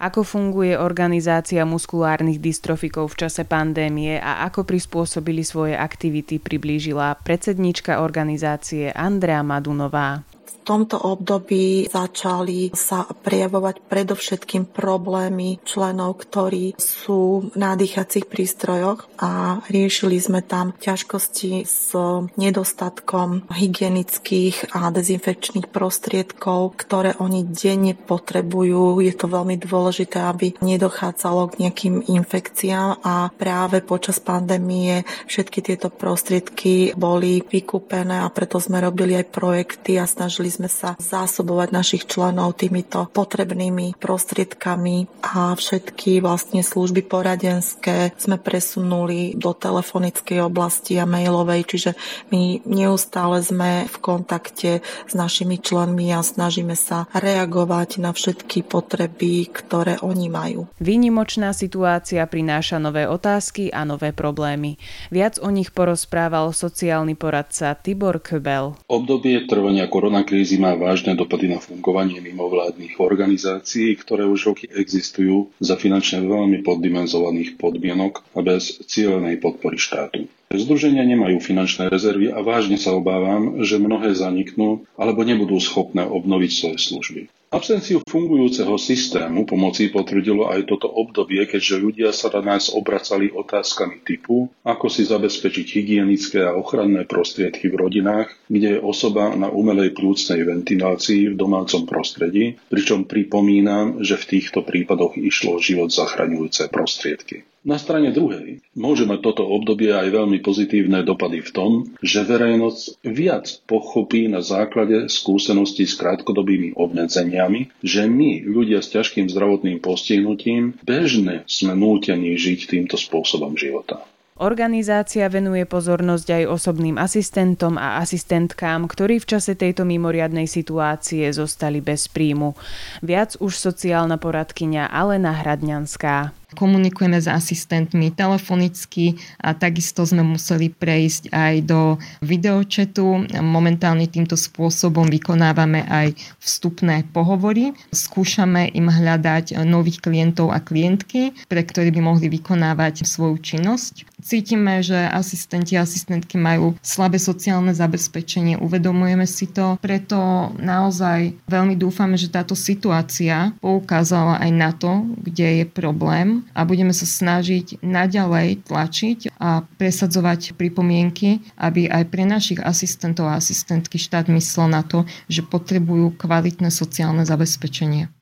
Ako funguje organizácia muskulárnych dystrofikov v čase pandémie a ako prispôsobili svoje aktivity, priblížila predsedníčka organizácie Andrea Madunová. V tomto období začali sa prejavovať predovšetkým problémy členov, ktorí sú na dýchacích prístrojoch a riešili sme tam ťažkosti s nedostatkom hygienických a dezinfekčných prostriedkov, ktoré oni denne potrebujú. Je to veľmi dôležité, aby nedochádzalo k nejakým infekciám a práve počas pandémie všetky tieto prostriedky boli vykúpené a preto sme robili aj projekty a snažili sme sa zásobovať našich členov týmito potrebnými prostriedkami a všetky vlastne služby poradenské sme presunuli do telefonickej oblasti a mailovej, čiže my neustále sme v kontakte s našimi členmi a snažíme sa reagovať na všetky potreby, ktoré oni majú. Výnimočná situácia prináša nové otázky a nové problémy. Viac o nich porozprával sociálny poradca Tibor Köbel. Obdobie trvania koronakrízy má vážne dopady na fungovanie mimovládnych organizácií, ktoré už roky existujú za finančne veľmi poddimenzovaných podmienok a bez cielenej podpory štátu. Združenia nemajú finančné rezervy a vážne sa obávam, že mnohé zaniknú alebo nebudú schopné obnoviť svoje služby. Absenciu fungujúceho systému pomoci potvrdilo aj toto obdobie, keďže ľudia sa na nás obracali otázkami typu, ako si zabezpečiť hygienické a ochranné prostriedky v rodinách, kde je osoba na umelej plúcnej ventilácii v domácom prostredí, pričom pripomínam, že v týchto prípadoch išlo o život zachraňujúce prostriedky. Na strane druhej môže mať toto obdobie aj veľmi pozitívne dopady v tom, že verejnosť viac pochopí na základe skúseností s krátkodobými obmedzeniami, že my, ľudia s ťažkým zdravotným postihnutím, bežne sme nútení žiť týmto spôsobom života. Organizácia venuje pozornosť aj osobným asistentom a asistentkám, ktorí v čase tejto mimoriadnej situácie zostali bez príjmu. Viac už sociálna poradkyňa Alena Hradňanská. Komunikujeme s asistentmi telefonicky a takisto sme museli prejsť aj do videochatu. Momentálne týmto spôsobom vykonávame aj vstupné pohovory. Skúšame im hľadať nových klientov a klientky, pre ktorí by mohli vykonávať svoju činnosť. Cítime, že asistenti a asistentky majú slabé sociálne zabezpečenie, uvedomujeme si to, preto naozaj veľmi dúfame, že táto situácia poukázala aj na to, kde je problém a budeme sa snažiť naďalej tlačiť a presadzovať pripomienky, aby aj pre našich asistentov a asistentky štát myslel na to, že potrebujú kvalitné sociálne zabezpečenie.